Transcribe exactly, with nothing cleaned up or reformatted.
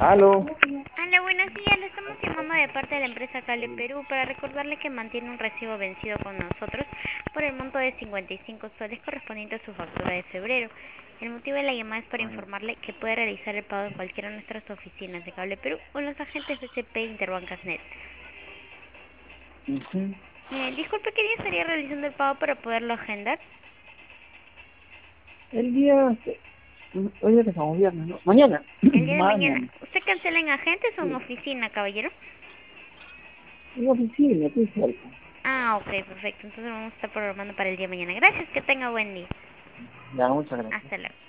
Aló. Hola, buenos días. Le estamos llamando de parte de la empresa Cable Perú para recordarle que mantiene un recibo vencido con nosotros por el monto de cincuenta y cinco soles correspondiente a su factura de febrero. El motivo de la llamada es para informarle que puede realizar el pago en cualquiera de nuestras oficinas de Cable Perú o en los agentes B C P Interbancas Net. Ujú. Eh, disculpe, ¿qué día estaría realizando el pago para poderlo agendar? El día, hoy día que estamos viernes, ¿no? Mañana. El día de mañana. Mañana. ¿Usted cancela en agentes o en Sí. oficina, caballero? En la oficina, aquí cerca. Ah, ok, perfecto. Entonces vamos a estar programando para el día de mañana. Gracias, que tenga buen día. Ya, muchas gracias. Hasta luego.